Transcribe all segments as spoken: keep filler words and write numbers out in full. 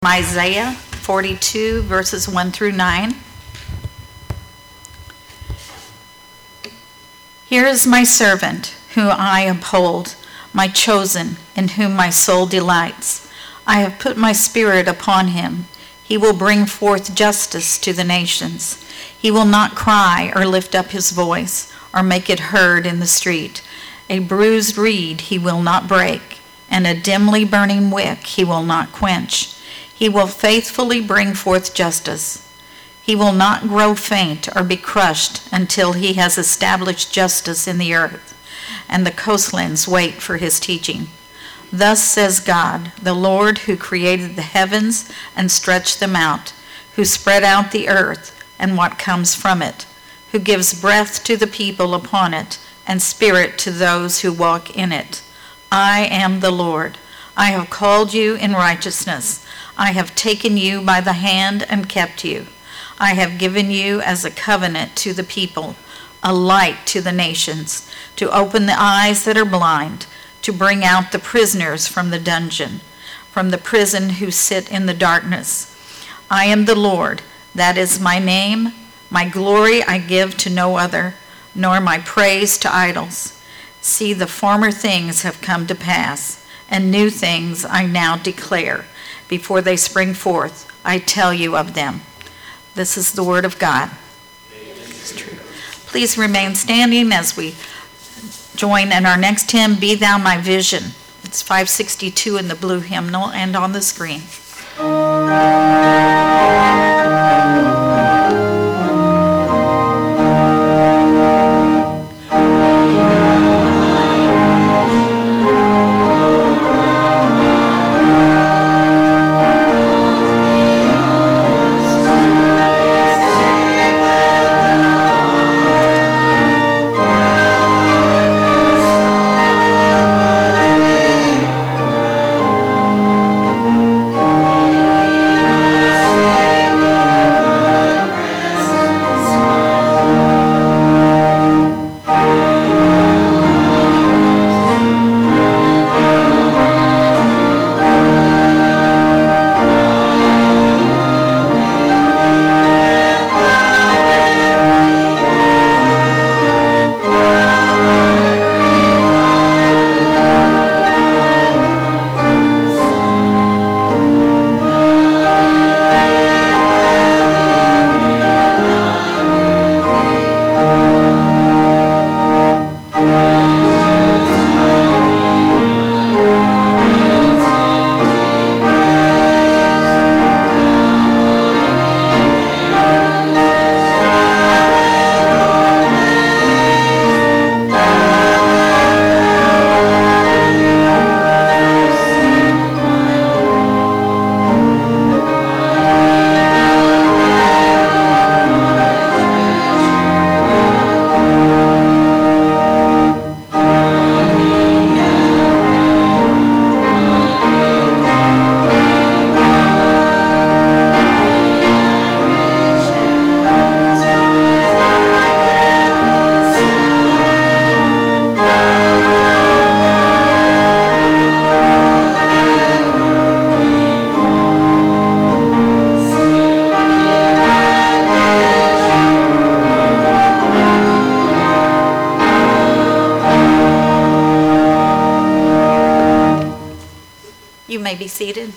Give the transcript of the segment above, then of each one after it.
Isaiah forty-two, verses one through nine. Here is my servant, whom I uphold, my chosen, in whom my soul delights. I have put my spirit upon him. He will bring forth justice to the nations. He will not cry or lift up his voice, or make it heard in the street. A bruised reed he will not break, and a dimly burning wick he will not quench. He will faithfully bring forth justice. He will not grow faint or be crushed until he has established justice in the earth, and the coastlands wait for his teaching. Thus says God, the Lord, who created the heavens and stretched them out, who spread out the earth and what comes from it, who gives breath to the people upon it and spirit to those who walk in it. I am the Lord. I have called you in righteousness. I have taken you by the hand and kept you. I have given you as a covenant to the people, a light to the nations, to open the eyes that are blind, to bring out the prisoners from the dungeon, from the prison who sit in the darkness. I am the Lord, that is my name. My glory I give to no other, nor my praise to idols. See, the former things have come to pass, and new things I now declare. Before they spring forth, I tell you of them. This is the word of God. It's true. Please remain standing as we join in our next hymn, Be Thou My Vision. It's five sixty-two in the blue hymnal and on the screen. Be seated.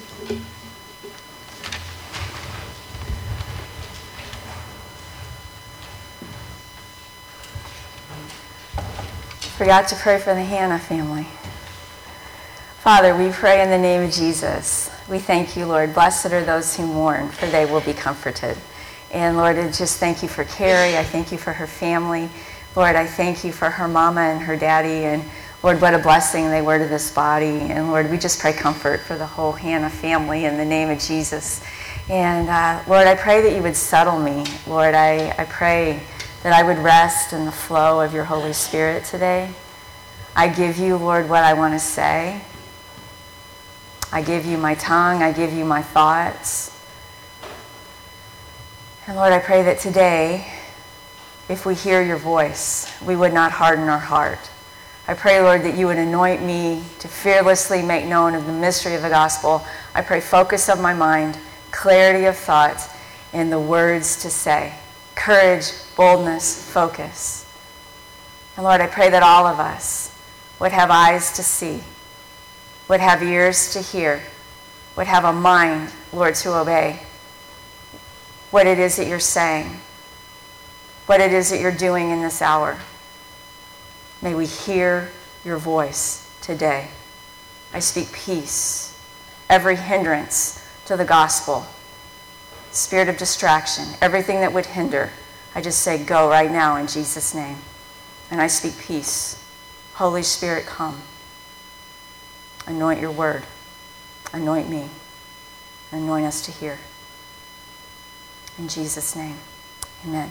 Forgot to pray for the Hannah family. Father, we pray in the name of Jesus. We thank you, Lord. Blessed are those who mourn, for they will be comforted. And Lord, I just thank you for Carrie. I thank you for her family. Lord, I thank you for her mama and her daddy, and Lord, what a blessing they were to this body. And Lord, we just pray comfort for the whole Hannah family in the name of Jesus. And uh, Lord, I pray that you would settle me. Lord, I, I pray that I would rest in the flow of your Holy Spirit today. I give you, Lord, what I want to say. I give you my tongue. I give you my thoughts. And Lord, I pray that today, if we hear your voice, we would not harden our heart. I pray, Lord, that you would anoint me to fearlessly make known of the mystery of the gospel. I pray focus of my mind, clarity of thought, and the words to say. Courage, boldness, focus. And Lord, I pray that all of us would have eyes to see, would have ears to hear, would have a mind, Lord, to obey what it is that you're saying, what it is that you're doing in this hour. May we hear your voice today. I speak peace, every hindrance to the gospel, spirit of distraction, everything that would hinder. I just say go right now in Jesus' name. And I speak peace. Holy Spirit, come. Anoint your word. Anoint me. Anoint us to hear. In Jesus' name, amen.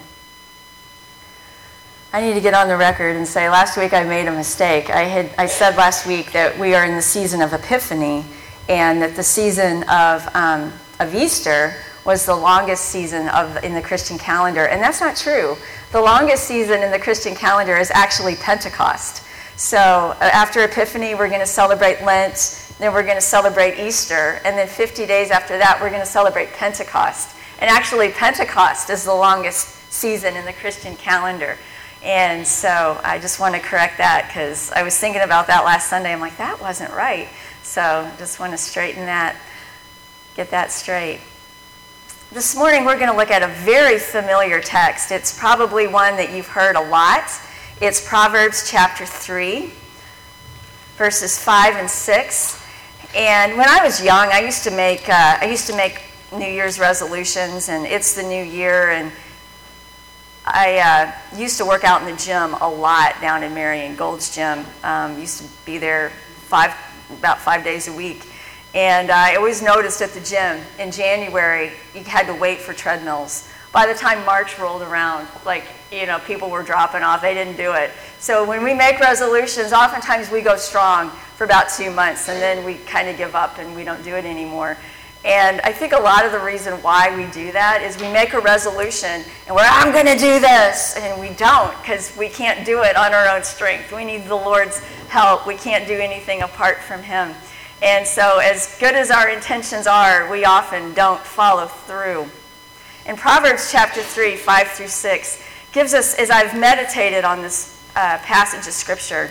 I need to get on the record and say last week I made a mistake. I had I said last week that we are in the season of Epiphany and that the season of um, of Easter was the longest season of in the Christian calendar, and that's not true. The longest season in the Christian calendar is actually Pentecost. So uh, after Epiphany, we're going to celebrate Lent, then we're going to celebrate Easter, and then fifty days after that, we're going to celebrate Pentecost. And actually, Pentecost is the longest season in the Christian calendar. And so I just want to correct that because I was thinking about that last Sunday. I'm like, that wasn't right. So just want to straighten that, get that straight. This morning we're going to look at a very familiar text. It's probably one that you've heard a lot. It's Proverbs chapter three, verses five and six. And when I was young, I used to make uh, I used to make New Year's resolutions, and it's the new year, and I uh, used to work out in the gym a lot down in Marion, Gold's Gym. Um, used to be there five, about five days a week. And uh, I always noticed at the gym in January, you had to wait for treadmills. By the time March rolled around, like, you know, people were dropping off. They didn't do it. So when we make resolutions, oftentimes we go strong for about two months, and then we kind of give up and we don't do it anymore. And I think a lot of the reason why we do that is we make a resolution and we're, I'm going to do this, and we don't because we can't do it on our own strength. We need the Lord's help. We can't do anything apart from Him. And so as good as our intentions are, we often don't follow through. In Proverbs chapter three, five through six, gives us, as I've meditated on this uh, passage of Scripture,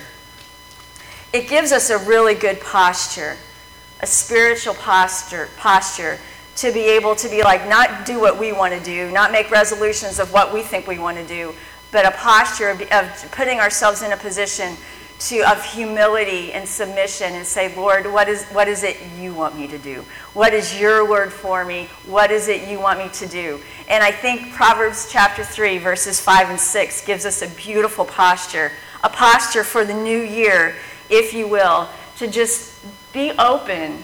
it gives us a really good posture, a spiritual posture, posture to be able to be like, not do what we want to do, not make resolutions of what we think we want to do, but a posture of, of putting ourselves in a position to, of humility and submission and say, Lord, what is, what is it you want me to do? What is your word for me? What is it you want me to do? And I think Proverbs chapter three, verses five and six gives us a beautiful posture, a posture for the new year, if you will, to just be open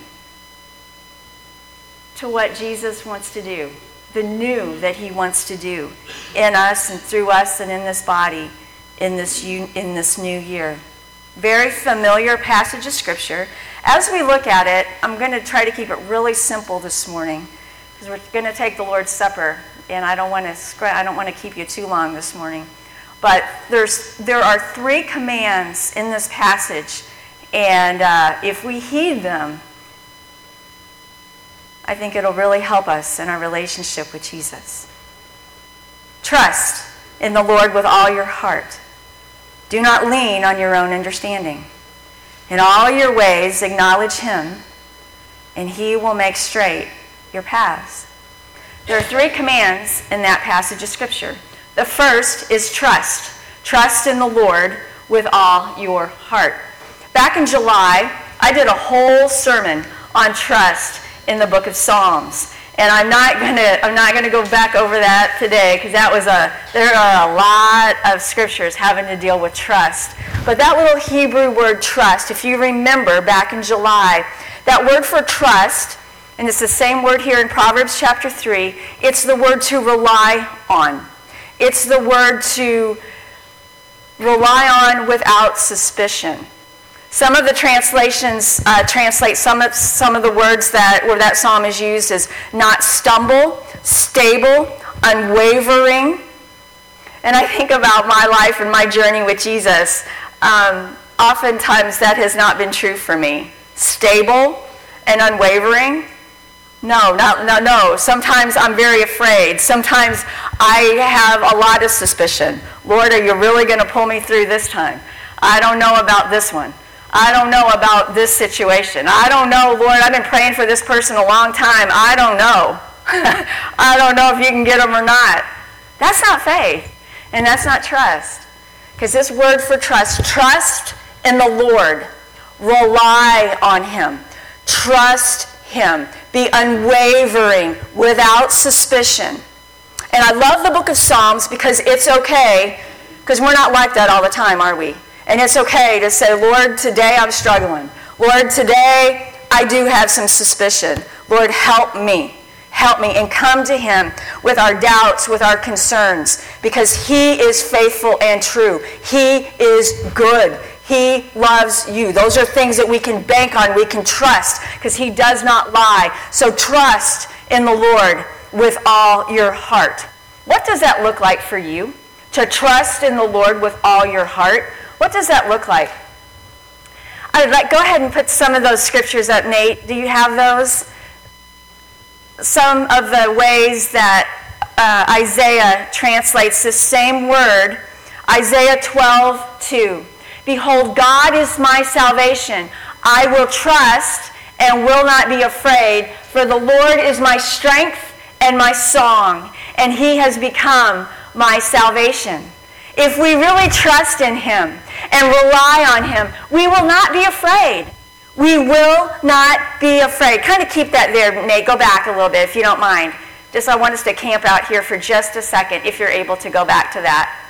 to what Jesus wants to do, the new that He wants to do in us and through us and in this body in this, in this new year. Very familiar passage of Scripture. As we look at it, I'm going to try to keep it really simple this morning because we're going to take the Lord's Supper, and I don't want to I don't want to keep you too long this morning. But there's there are three commands in this passage, and uh, if we heed them, I think it'll really help us in our relationship with Jesus. Trust in the Lord with all your heart. Do not lean on your own understanding. In all your ways acknowledge Him, and He will make straight your paths. There are three commands in that passage of Scripture. The first is trust. Trust in the Lord with all your heart. Back in July, I did a whole sermon on trust in the book of Psalms. And I'm not gonna I'm not gonna go back over that today because that was a there are a lot of scriptures having to deal with trust. But that little Hebrew word trust, if you remember back in July, that word for trust, and it's the same word here in Proverbs chapter three, it's the word to rely on. It's the word to rely on without suspicion. Some of the translations uh, translate some of, some of the words that where that psalm is used as not stumble, stable, unwavering. And I think about my life and my journey with Jesus. Um, oftentimes that has not been true for me. Stable and unwavering? No, no, no, no. Sometimes I'm very afraid. Sometimes I have a lot of suspicion. Lord, are you really going to pull me through this time? I don't know about this one. I don't know about this situation. I don't know, Lord, I've been praying for this person a long time. I don't know. I don't know if you can get them or not. That's not faith, and that's not trust. Because this word for trust, trust in the Lord. Rely on him. Trust him. Be unwavering, without suspicion. And I love the book of Psalms because it's okay, because we're not like that all the time, are we? And it's okay to say, Lord, today I'm struggling. Lord, today I do have some suspicion. Lord, help me. Help me. And come to him with our doubts, with our concerns, because he is faithful and true. He is good. He loves you. Those are things that we can bank on, we can trust, because he does not lie. So trust in the Lord with all your heart. What does that look like for you? To trust in the Lord with all your heart? What does that look like? I'd like, go ahead and put some of those scriptures up, Nate. Do you have those? Some of the ways that uh, Isaiah translates this same word. Isaiah twelve two. Behold, God is my salvation. I will trust and will not be afraid, for the Lord is my strength and my song, and he has become my salvation. If we really trust in him and rely on him, we will not be afraid. We will not be afraid. Kind of keep that there, Nate. Go back a little bit if you don't mind. Just I want us to camp out here for just a second if you're able to go back to that.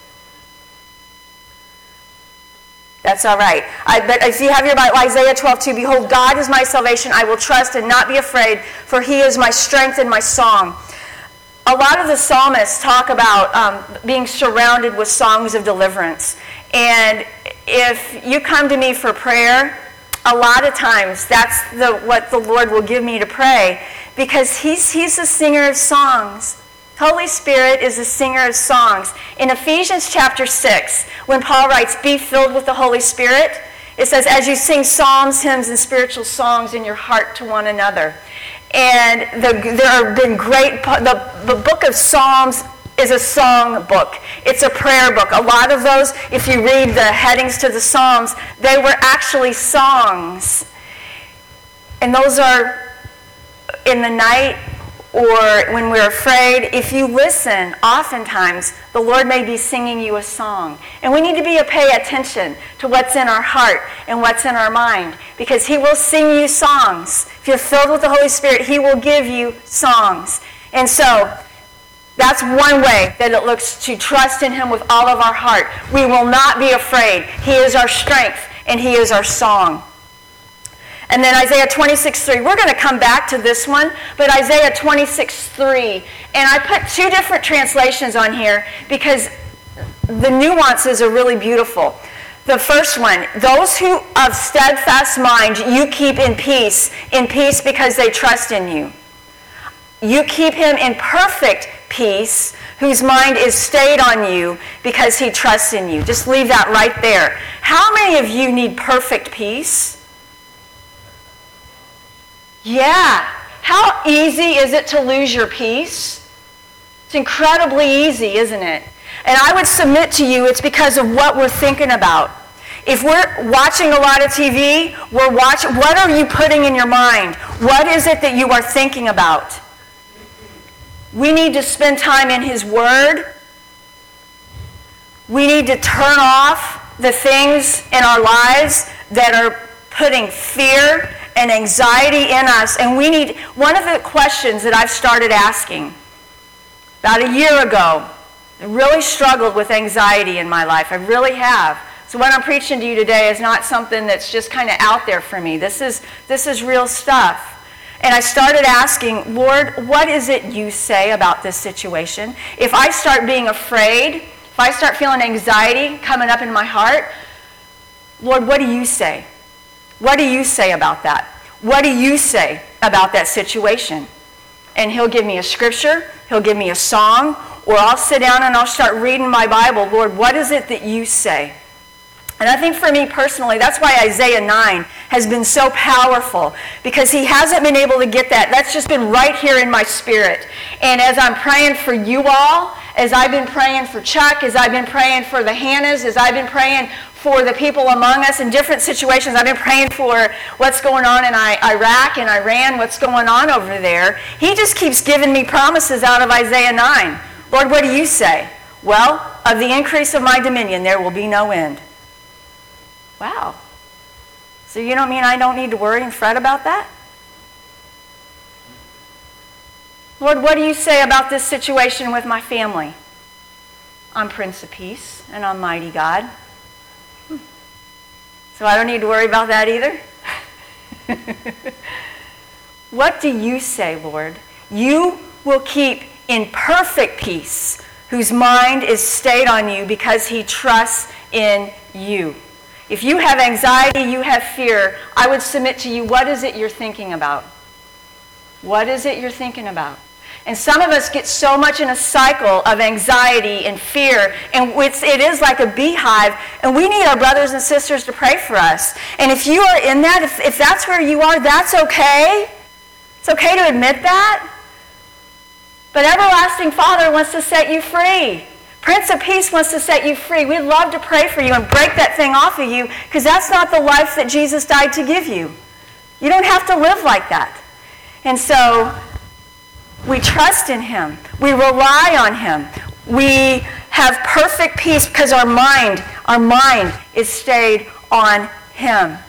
That's all right. I, but if you have your Bible, Isaiah twelve two, behold, God is my salvation. I will trust and not be afraid, for he is my strength and my song. A lot of the psalmists talk about um, being surrounded with songs of deliverance. And if you come to me for prayer, a lot of times that's the, what the Lord will give me to pray, because he's, he's a singer of songs. Holy Spirit is a singer of songs. In Ephesians chapter six, when Paul writes, be filled with the Holy Spirit, it says, as you sing psalms, hymns, and spiritual songs in your heart to one another. And the, there have been great, the, the book of Psalms is a song book. It's a prayer book. A lot of those, if you read the headings to the Psalms, they were actually songs. And those are in the night or when we're afraid. If you listen, oftentimes the Lord may be singing you a song. And we need to be a pay attention to what's in our heart and what's in our mind, because he will sing you songs. If you're filled with the Holy Spirit, he will give you songs. And so that's one way that it looks to trust in him with all of our heart. We will not be afraid. He is our strength and he is our song. And then Isaiah twenty-six three. We're going to come back to this one, but Isaiah twenty-six three. And I put two different translations on here because the nuances are really beautiful. The first one, those who of steadfast mind you keep in peace, in peace because they trust in you. You keep him in perfect peace, whose mind is stayed on you because he trusts in you. Just leave that right there. How many of you need perfect peace? Yeah. How easy is it to lose your peace? It's incredibly easy, isn't it? And I would submit to you it's because of what we're thinking about. If we're watching a lot of T V, we're watching, what are you putting in your mind? What is it that you are thinking about? We need to spend time in his word. We need to turn off the things in our lives that are putting fear and anxiety in us. And we need, one of the questions that I've started asking about a year ago, I really struggled with anxiety in my life. I really have. So what I'm preaching to you today is not something that's just kind of out there for me. This is, this is real stuff. And I started asking, Lord, what is it you say about this situation? If I start being afraid, if I start feeling anxiety coming up in my heart, Lord, what do you say? What do you say about that? What do you say about that situation? And he'll give me a scripture, he'll give me a song, or I'll sit down and I'll start reading my Bible. Lord, what is it that you say? And I think for me personally, that's why Isaiah nine has been so powerful, because he hasn't been able to get that. That's just been right here in my spirit. And as I'm praying for you all, as I've been praying for Chuck, as I've been praying for the Hannahs, as I've been praying for the people among us in different situations, I've been praying for what's going on in Iraq and Iran, what's going on over there. He just keeps giving me promises out of Isaiah nine. Lord, what do you say? Well, of the increase of my dominion, there will be no end. Wow. So you don't mean I don't need to worry and fret about that? Lord, what do you say about this situation with my family? I'm Prince of Peace and I'm Mighty God. Hmm. So I don't need to worry about that either? What do you say, Lord? You will keep in perfect peace whose mind is stayed on you because he trusts in you. If you have anxiety, you have fear, I would submit to you, what is it you're thinking about? What is it you're thinking about? And some of us get so much in a cycle of anxiety and fear, and it's, it is like a beehive, and we need our brothers and sisters to pray for us. And if you are in that, if, if that's where you are, that's okay. It's okay to admit that. But Everlasting Father wants to set you free. Prince of Peace wants to set you free. We'd love to pray for you and break that thing off of you, because that's not the life that Jesus died to give you. You don't have to live like that. And so we trust in him. We rely on him. We have perfect peace because our mind, our mind is stayed on him.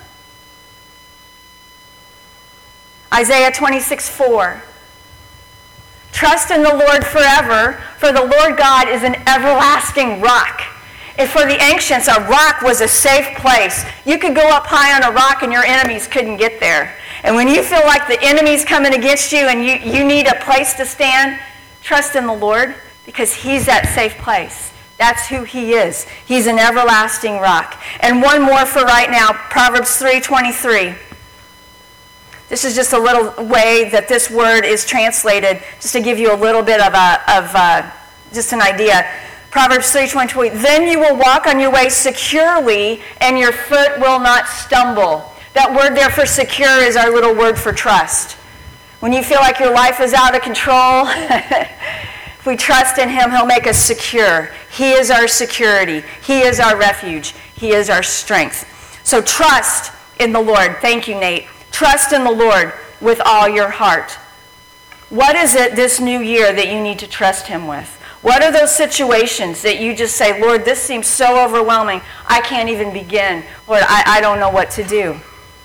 Isaiah twenty-six four. Trust in the Lord forever, for the Lord God is an everlasting rock. And for the ancients, a rock was a safe place. You could go up high on a rock and your enemies couldn't get there. And when you feel like the enemy's coming against you and you, you need a place to stand, trust in the Lord, because he's that safe place. That's who he is. He's an everlasting rock. And one more for right now, Proverbs three twenty-three. This is just a little way that this word is translated, just to give you a little bit of a, of a, just an idea. Proverbs three twenty-three, then you will walk on your way securely, and your foot will not stumble. That word there for secure is our little word for trust. When you feel like your life is out of control, if we trust in him, he'll make us secure. He is our security. He is our refuge. He is our strength. So trust in the Lord. Thank you, Nate. Trust in the Lord with all your heart. What is it this new year that you need to trust him with? What are those situations that you just say, Lord, this seems so overwhelming, I can't even begin. Lord, I, I don't know what to do.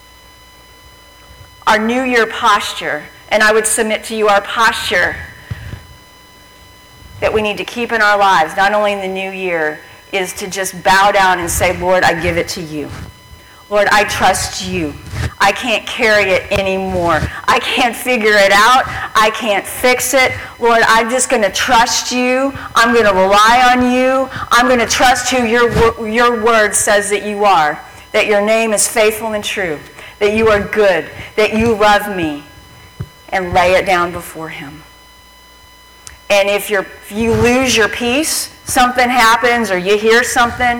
Our new year posture, and I would submit to you our posture that we need to keep in our lives, not only in the new year, is to just bow down and say, Lord, I give it to you. Lord, I trust you. I can't carry it anymore. I can't figure it out. I can't fix it. Lord, I'm just going to trust you. I'm going to rely on you. I'm going to trust who your, your word says that you are, that your name is faithful and true, that you are good, that you love me, and lay it down before him. And if, you're, if you lose your peace, something happens, or you hear something,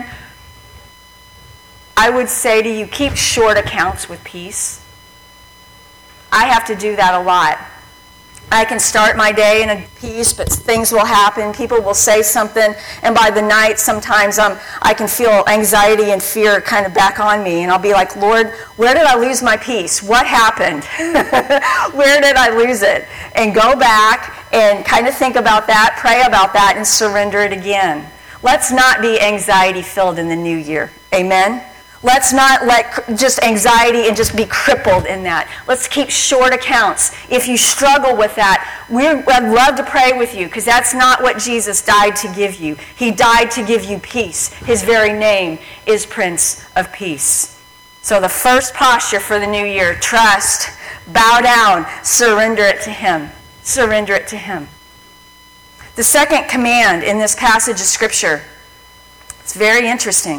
I would say to you, keep short accounts with peace. I have to do that a lot. I can start my day in a peace, but things will happen. People will say something, and by the night, sometimes um, I can feel anxiety and fear kind of back on me, and I'll be like, Lord, where did I lose my peace? What happened? Where did I lose it? And go back and kind of think about that, pray about that, and surrender it again. Let's not be anxiety-filled in the new year. Amen? Let's not let just anxiety and just be crippled in that. Let's keep short accounts. If you struggle with that, we'd love to pray with you, because that's not what Jesus died to give you. He died to give you peace. His very name is Prince of Peace. So the first posture for the new year, trust, bow down, surrender it to him. Surrender it to him. The second command in this passage of Scripture, it's very interesting.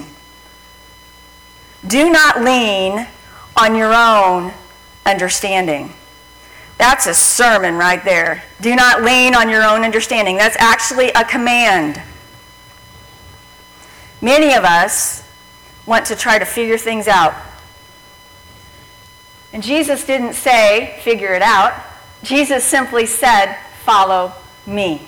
Do not lean on your own understanding. That's a sermon right there. Do not lean on your own understanding. That's actually a command. Many of us want to try to figure things out. And Jesus didn't say, figure it out. Jesus simply said, follow me.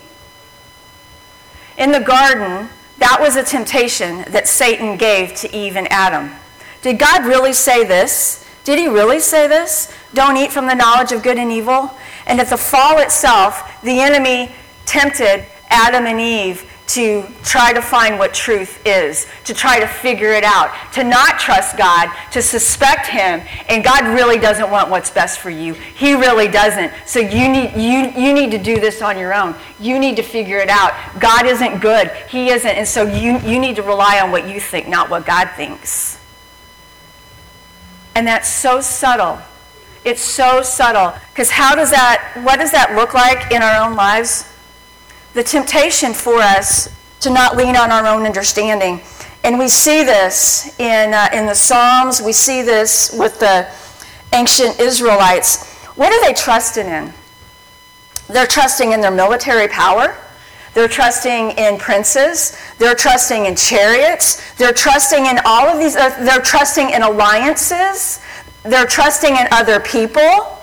In the garden, that was a temptation that Satan gave to Eve and Adam. Did God really say this? Did he really say this? Don't eat from the knowledge of good and evil? And at the fall itself, the enemy tempted Adam and Eve to try to find what truth is, to try to figure it out, to not trust God, to suspect him, and God really doesn't want what's best for you. He really doesn't. So you need you you need to do this on your own. You need to figure it out. God isn't good. He isn't, and so you, you need to rely on what you think, not what God thinks. And that's so subtle. It's so subtle. Because how does that, what does that look like in our own lives? The temptation for us to not lean on our own understanding. And we see this in, uh, in the Psalms. We see this with the ancient Israelites. What are they trusting in? They're trusting in their military power. They're trusting in princes. They're trusting in chariots. They're trusting in all of these. Uh, they're trusting in alliances. They're trusting in other people.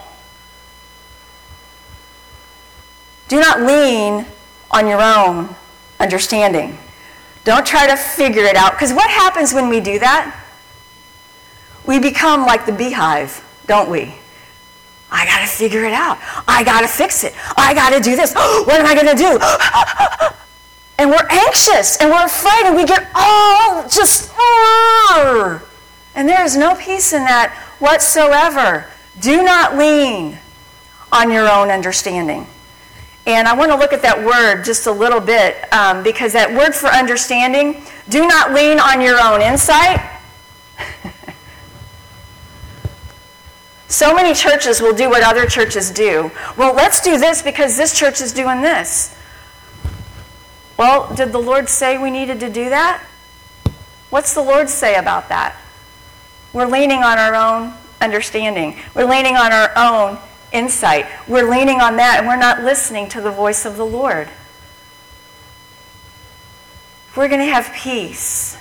Do not lean on your own understanding. Don't try to figure it out. Because what happens when we do that? We become like the beehive, don't we? I got to figure it out. I got to fix it. I got to do this. What am I going to do? And we're anxious and we're afraid and we get all just... And there is no peace in that whatsoever. Do not lean on your own understanding. And I want to look at that word just a little bit um, because that word for understanding, do not lean on your own insight. So many churches will do what other churches do. Well, let's do this because this church is doing this. Well, did the Lord say we needed to do that? What's the Lord say about that? We're leaning on our own understanding. We're leaning on our own insight. We're leaning on that and we're not listening to the voice of the Lord. If we're going to have peace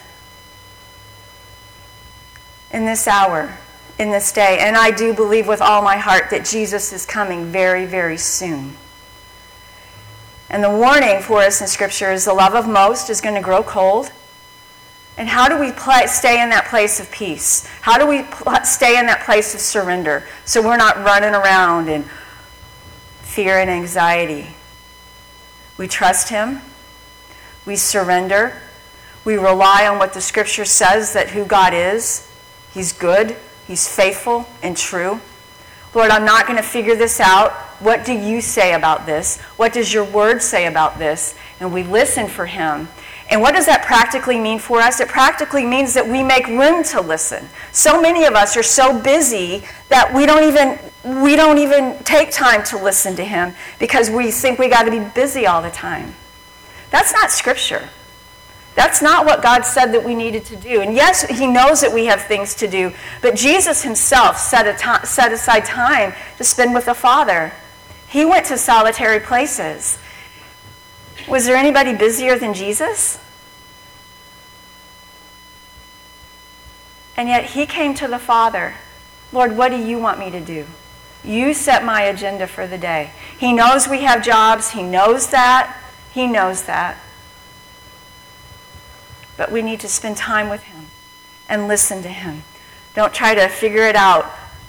in this hour, in this day, and I do believe with all my heart that Jesus is coming very, very soon. And the warning for us in Scripture is the love of most is going to grow cold. And how do we play, stay in that place of peace? How do we pl- stay in that place of surrender so we're not running around in fear and anxiety? We trust Him. We surrender. We rely on what the Scripture says that who God is. He's good. He's faithful and true. Lord, I'm not going to figure this out. What do you say about this? What does your word say about this? And we listen for Him. And what does that practically mean for us? It practically means that we make room to listen. So many of us are so busy that we don't even we don't even take time to listen to Him because we think we got to be busy all the time. That's not Scripture. That's not what God said that we needed to do. And yes, He knows that we have things to do, but Jesus Himself set, a to- set aside time to spend with the Father. He went to solitary places. Was there anybody busier than Jesus? And yet He came to the Father. Lord, what do you want me to do? You set my agenda for the day. He knows we have jobs. He knows that. He knows that. But we need to spend time with Him and listen to Him. Don't try to figure it out.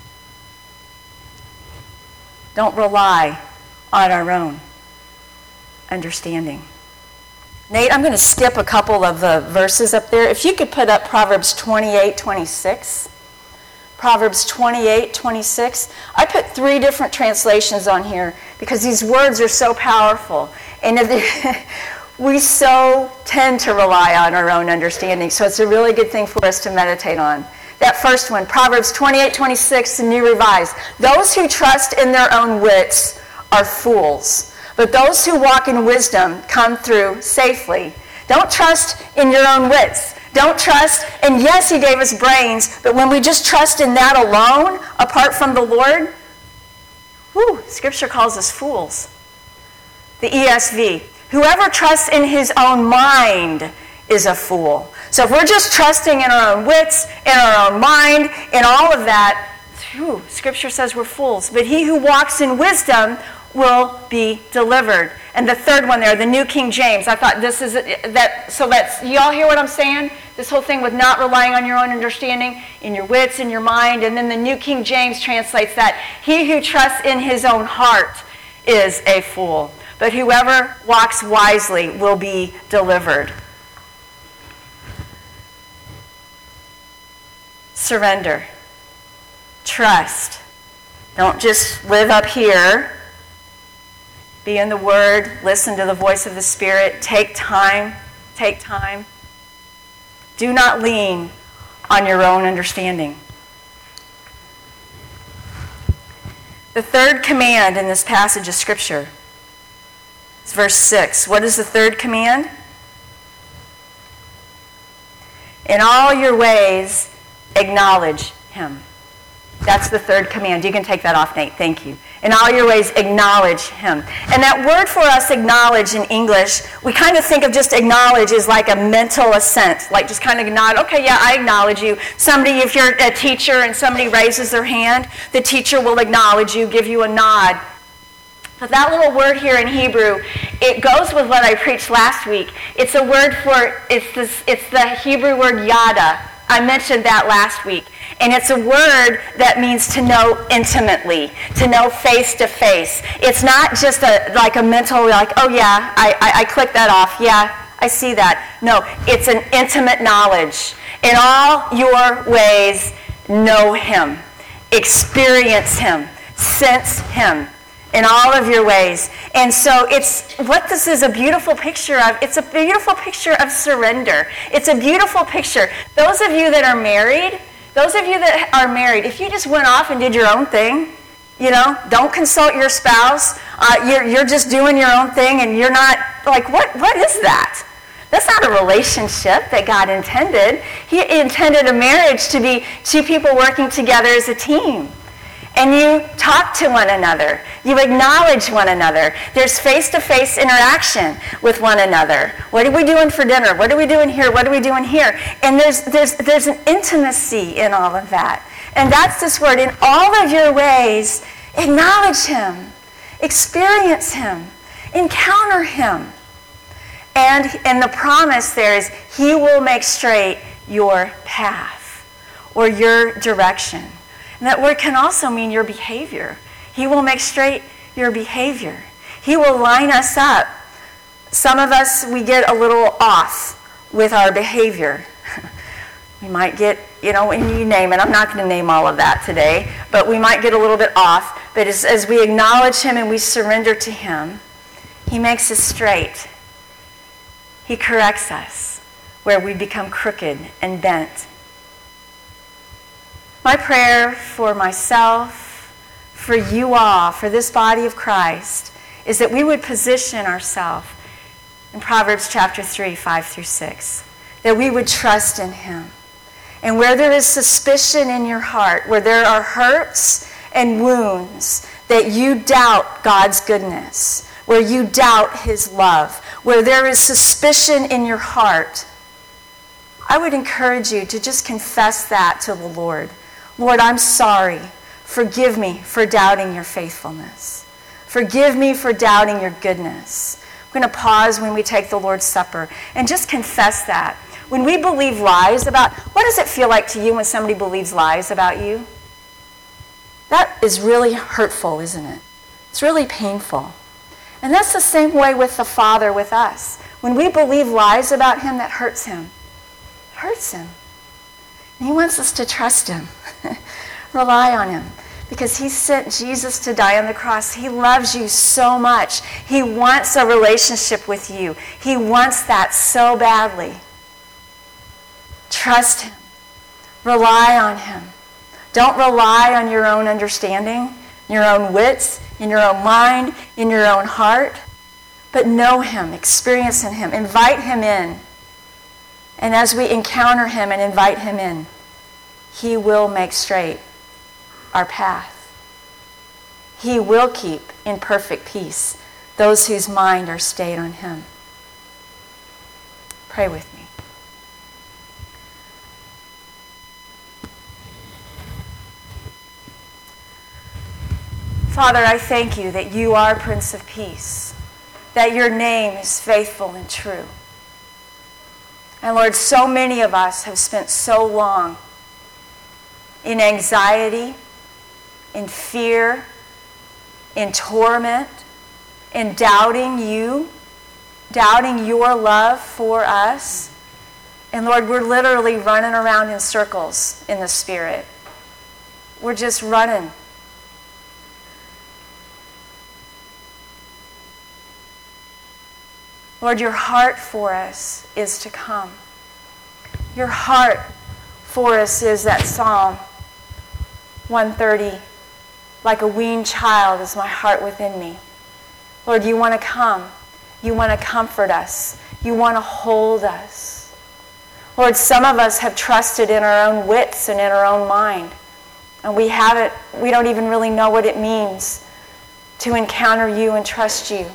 Don't rely on our own understanding. Nate, I'm going to skip a couple of the verses up there. If you could put up Proverbs twenty-eight twenty-six. Proverbs twenty-eight twenty-six. I put three different translations on here because these words are so powerful. And we so tend to rely on our own understanding. So it's a really good thing for us to meditate on. That first one, Proverbs twenty-eight twenty-six, the New Revised. Those who trust in their own wits are fools, but those who walk in wisdom come through safely. Don't trust in your own wits. Don't trust, and yes, He gave us brains, but when we just trust in that alone, apart from the Lord, whew, Scripture calls us fools. The E S V. Whoever trusts in his own mind is a fool. So if we're just trusting in our own wits, in our own mind, in all of that, whew, Scripture says we're fools. But he who walks in wisdom will be delivered. And the third one there, the New King James, I thought this is, that. so that's, you all hear what I'm saying? This whole thing with not relying on your own understanding, in your wits, in your mind. And then the New King James translates that, he who trusts in his own heart is a fool. But whoever walks wisely will be delivered. Surrender. Trust. Don't just live up here. Be in the Word. Listen to the voice of the Spirit. Take time. Take time. Do not lean on your own understanding. The third command in this passage of Scripture is verse six. What is the third command? In all your ways, acknowledge him. That's the third command. You can take that off, Nate. Thank you. In all your ways, acknowledge him. And that word for us, acknowledge, in English, we kind of think of just acknowledge as like a mental assent, like just kind of nod, okay, yeah, I acknowledge you. Somebody, if you're a teacher and somebody raises their hand, the teacher will acknowledge you, give you a nod. But that little word here in Hebrew, it goes with what I preached last week. It's a word for, it's, this, it's the Hebrew word yada. I mentioned that last week. And it's a word that means to know intimately, to know face to face. It's not just a like a mental, like, oh yeah, I, I, I click that off. Yeah, I see that. No, it's an intimate knowledge. In all your ways, know him. Experience him. Sense him. In all of your ways. And so it's what this is a beautiful picture of. It's a beautiful picture of surrender. It's a beautiful picture. Those of you that are married, those of you that are married, if you just went off and did your own thing, you know, don't consult your spouse, uh, you're, you're just doing your own thing and you're not, like, what? what is that? That's not a relationship that God intended. He intended a marriage to be two people working together as a team. And you talk to one another. You acknowledge one another. There's face-to-face interaction with one another. What are we doing for dinner? What are we doing here? What are we doing here? And there's there's there's an intimacy in all of that. And that's this word. In all of your ways, acknowledge him. Experience him. Encounter him. And, and the promise there is he will make straight your path or your direction. And that word can also mean your behavior. He will make straight your behavior. He will line us up. Some of us, we get a little off with our behavior. We might get, you know, and you name it. I'm not going to name all of that today, but we might get a little bit off. But as, as we acknowledge him and we surrender to him, he makes us straight. He corrects us where we become crooked and bent. My prayer for myself, for you all, for this body of Christ, is that we would position ourselves in Proverbs chapter three, five through six, that we would trust in him. And where there is suspicion in your heart, where there are hurts and wounds, that you doubt God's goodness, where you doubt his love, where there is suspicion in your heart, I would encourage you to just confess that to the Lord. Lord, I'm sorry. Forgive me for doubting your faithfulness. Forgive me for doubting your goodness. I'm going to pause when we take the Lord's Supper and just confess that. When we believe lies about, what does it feel like to you when somebody believes lies about you? That is really hurtful, isn't it? It's really painful. And that's the same way with the Father with us. When we believe lies about him, that hurts him. It hurts him. And he wants us to trust him. Rely on him. Because he sent Jesus to die on the cross. He loves you so much. He wants a relationship with you. He wants that so badly. Trust him. Rely on him. Don't rely on your own understanding, your own wits, in your own mind, in your own heart. But know him, experience in him, invite him in. And as we encounter him and invite him in, he will make straight our path. He will keep in perfect peace those whose mind are stayed on him. Pray with me. Father, I thank you that you are Prince of Peace, that your name is faithful and true. And Lord, so many of us have spent so long in anxiety, in fear, in torment, in doubting you, doubting your love for us. And Lord, we're literally running around in circles in the Spirit. We're just running. Lord, your heart for us is to come. Your heart for us is that Psalm one thirty. Like a weaned child is my heart within me. Lord, you want to come. You want to comfort us. You want to hold us. Lord, some of us have trusted in our own wits and in our own mind. And we haven't, we don't even really know what it means to encounter you and trust you.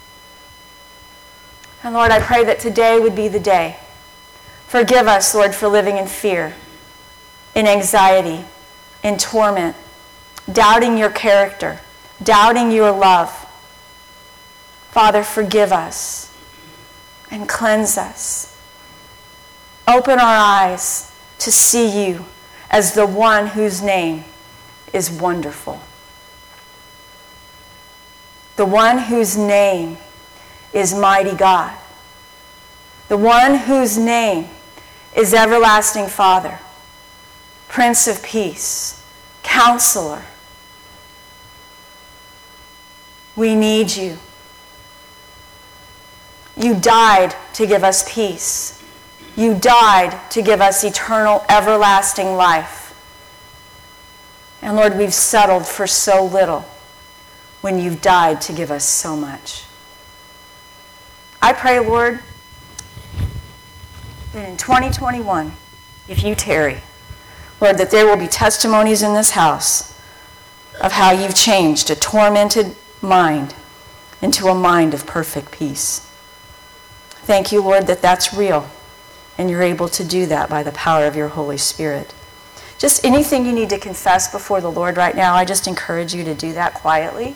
And Lord, I pray that today would be the day. Forgive us, Lord, for living in fear, in anxiety, in torment, doubting your character, doubting your love. Father, forgive us and cleanse us. Open our eyes to see you as the one whose name is wonderful. The one whose name is mighty God. The one whose name is everlasting Father, Prince of Peace, Counselor. We need you. You died to give us peace. You died to give us eternal, everlasting life. And Lord, we've settled for so little when you've died to give us so much. I pray, Lord, that in twenty twenty-one, if you tarry, Lord, that there will be testimonies in this house of how you've changed a tormented mind into a mind of perfect peace. Thank you, Lord, that that's real, and you're able to do that by the power of your Holy Spirit. Just anything you need to confess before the Lord right now, I just encourage you to do that quietly.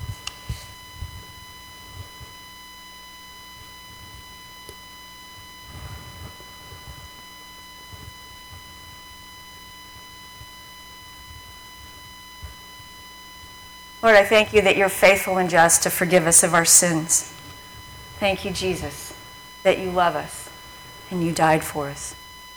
Lord, I thank you that you're faithful and just to forgive us of our sins. Thank you, Jesus, that you love us and you died for us.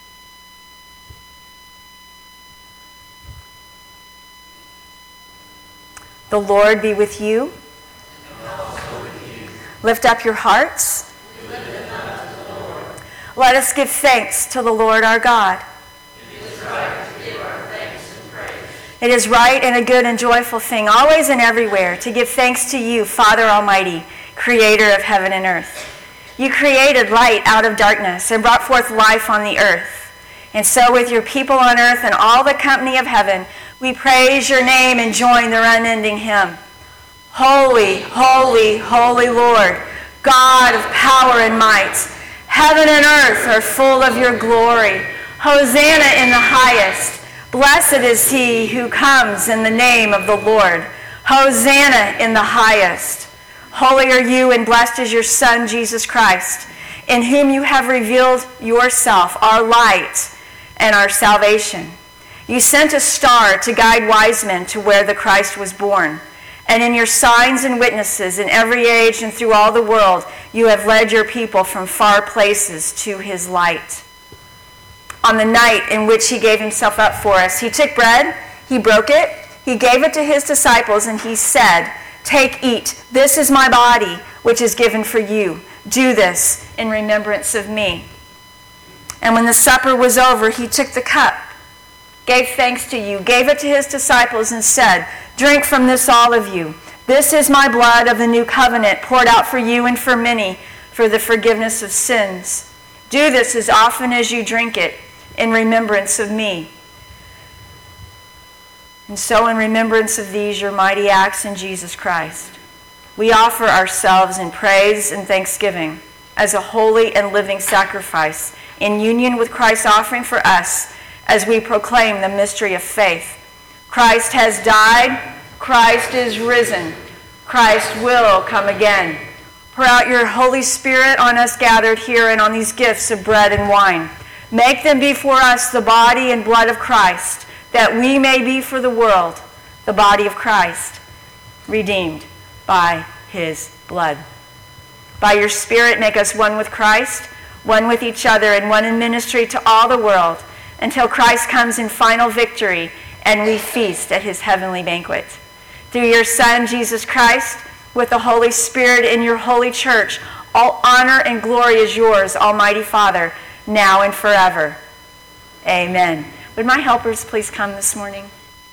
The Lord be with you. And also with you. Lift up your hearts. We lift them up to the Lord. Let us give thanks to the Lord our God. It is right to give our thanks and praise. It is right and a good and joyful thing, always and everywhere, to give thanks to you, Father Almighty, creator of heaven and earth. You created light out of darkness and brought forth life on the earth. And so with your people on earth and all the company of heaven, we praise your name and join their unending hymn. Holy, holy, holy Lord, God of power and might, heaven and earth are full of your glory. Hosanna in the highest. Blessed is he who comes in the name of the Lord. Hosanna in the highest. Holy are you, and blessed is your Son, Jesus Christ, in whom you have revealed yourself, our light and our salvation. You sent a star to guide wise men to where the Christ was born. And in your signs and witnesses in every age and through all the world, you have led your people from far places to his light. On the night in which he gave himself up for us, he took bread, he broke it, he gave it to his disciples, and he said, "Take, eat. This is my body, which is given for you. Do this in remembrance of me." And when the supper was over, he took the cup, gave thanks to you, gave it to his disciples, and said, "Drink from this, all of you. This is my blood of the new covenant, poured out for you and for many for the forgiveness of sins. Do this as often as you drink it in remembrance of me." And so in remembrance of these, your mighty acts in Jesus Christ, we offer ourselves in praise and thanksgiving as a holy and living sacrifice in union with Christ's offering for us as we proclaim the mystery of faith. Christ has died Christ is risen. Christ will come again. Pour out your Holy Spirit on us gathered here and on these gifts of bread and wine. Make them be for us the body and blood of Christ, that we may be for the world the body of Christ, redeemed by his blood. By your Spirit, make us one with Christ, one with each other, and one in ministry to all the world, until Christ comes in final victory and we feast at his heavenly banquet. Through your Son, Jesus Christ, with the Holy Spirit in your holy church, all honor and glory is yours, Almighty Father, now and forever. Amen. Would my helpers please come this morning?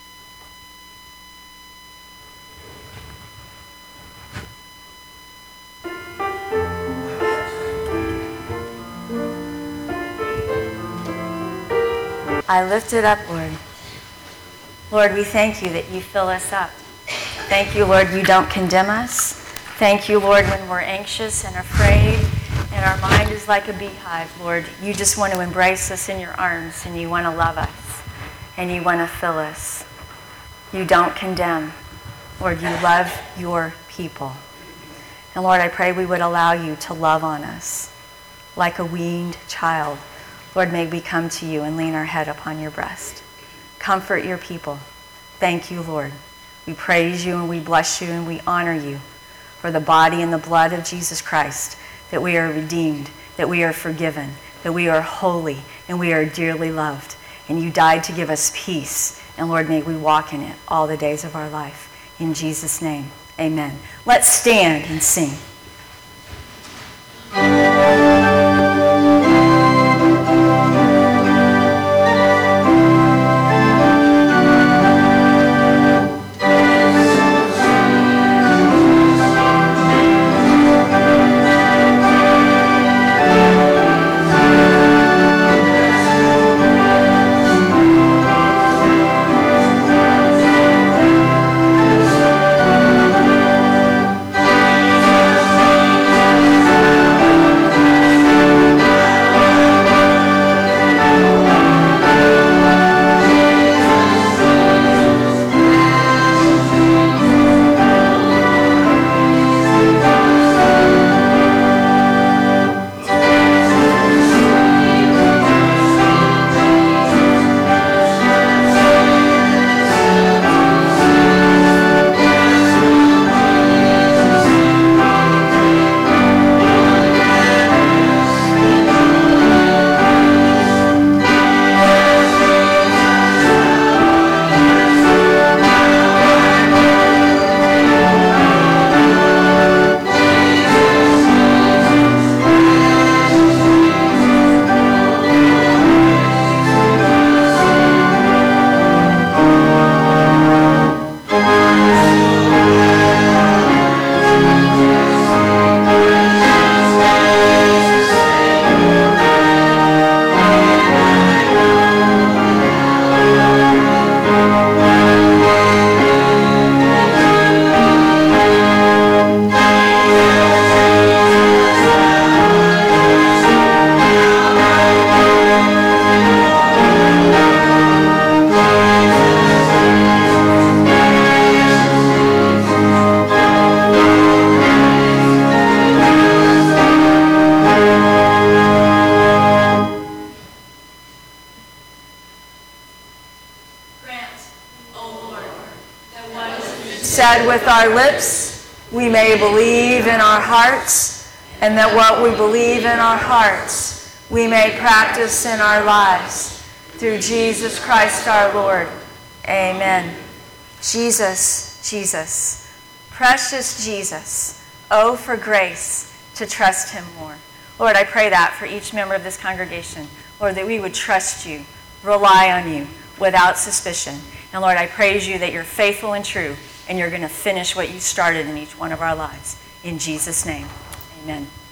I lift it up, Lord. Lord, we thank you that you fill us up. Thank you, Lord, you don't condemn us. Thank you, Lord, when we're anxious and afraid and our mind is like a beehive, Lord, you just want to embrace us in your arms and you want to love us and you want to fill us. You don't condemn. Lord, you love your people. And Lord, I pray we would allow you to love on us like a weaned child. Lord, may we come to you and lean our head upon your breast. Comfort your people. Thank you, Lord. We praise you and we bless you and we honor you for the body and the blood of Jesus Christ, that we are redeemed, that we are forgiven, that we are holy, and we are dearly loved. And you died to give us peace. And Lord, may we walk in it all the days of our life. In Jesus' name, amen. Let's stand and sing. Said with our lips, we may believe in our hearts, and that what we believe in our hearts, we may practice in our lives. Through Jesus Christ our Lord. Amen. Jesus, Jesus, precious Jesus, oh, for grace to trust him more. Lord, I pray that for each member of this congregation. Lord, that we would trust you, rely on you without suspicion. And Lord, I praise you that you're faithful and true, and you're going to finish what you started in each one of our lives. In Jesus' name, amen.